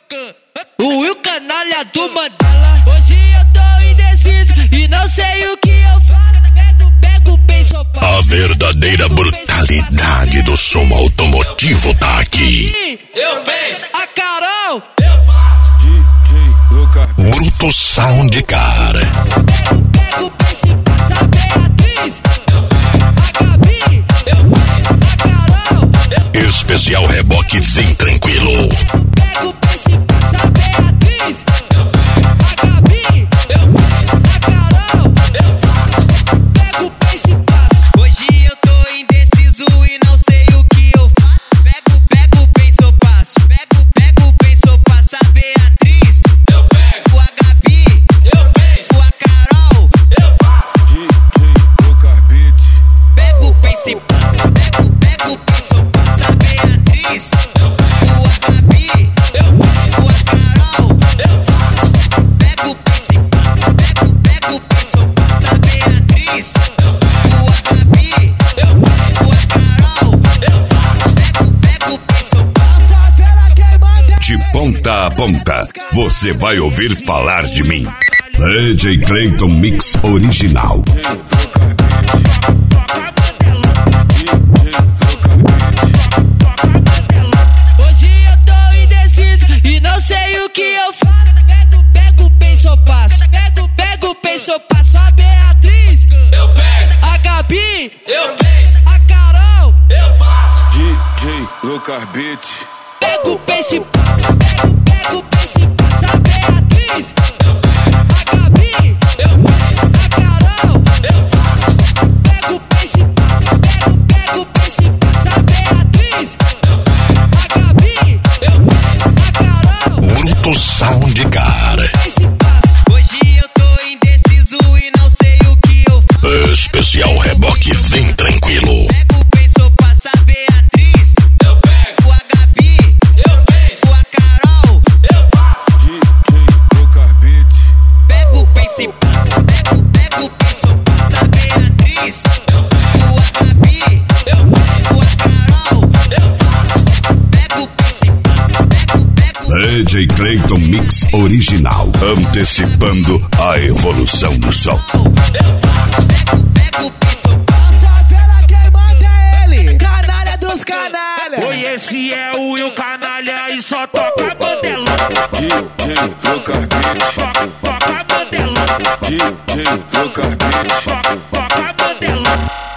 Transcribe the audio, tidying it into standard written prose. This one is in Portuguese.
O Will Canalha do Mandela. Hoje eu tô indeciso e não sei o que eu faço. Pego o penso. A verdadeira brutalidade do som automotivo tá aqui. Eu penso. A Carol. Eu passo. DJ Lucas. Bruto Sound Car. Pego o penso e passa a Beatriz. A Gabi. Eu penso. A Carol. Especial reboque Vem Tranquilo. Pego o penso e passa a Beatriz. A Gabi. Eu penso. A Carol. Eu passo. Pego o penso e passo. Hoje eu tô indeciso e não sei o que eu faço. Pego o penso, eu passo. Pego o penso, eu passo a Beatriz. Eu pego. A Gabi. Eu penso. A Carol. Eu passo. DJ Lucas Beat. Pego o penso e passo. Pego o penso, eu passo a Beatriz. A Gabi. Eu penso. A Carol. Eu passo. Pego o penso e passo. Pego o penso, eu passo a Beatriz. A Gabi. Eu penso. A Carol. Eu passo. Pego o penso, eu passo. De ponta a ponta, você vai ouvir falar de mim. DJ Clayton Mix Original. Hoje eu tô indeciso e não sei o que eu faço. Pego o penso, eu passo. Pego o penso, eu passo a Beatriz. Eu pego. A Gabi. Eu penso. A Carol. Eu passo. DJ Lucas Beat. Pego o penso e passo. Pego o penso e passo a Beatriz. A Gabi. Eu penso. A Carol. Eu passo. Pego o penso e passo. Pego o penso e passo a Beatriz. A Gabi. Eu penso. A Carol. Bruto Sound Car. Penso e passo. Hoje eu tô indeciso e não sei o que eu faço. Especial reboque Vem Tranquilo. Pego o penso, eu passo a Beatriz. Eu pego. A Gabi. Eu penso. A Carol. Eu passo. DJ Lucas Beat. Pego o penso e passo. Pego o penso, eu passo a Beatriz. A Gabi. Eu penso. A Carol. Eu passo. Pego o penso e passo. Pego DJ Clayton Mix Original. Antecipando a evolução do som. Pego o penso, eu passo. Favela quem manda é ele. Canalha dos canalha. Oi, esse é o Will Canalha e só toca bandelão. DJ Lucas Beat. Toca bandelão. DJ Lucas Beat. Toca bandelão.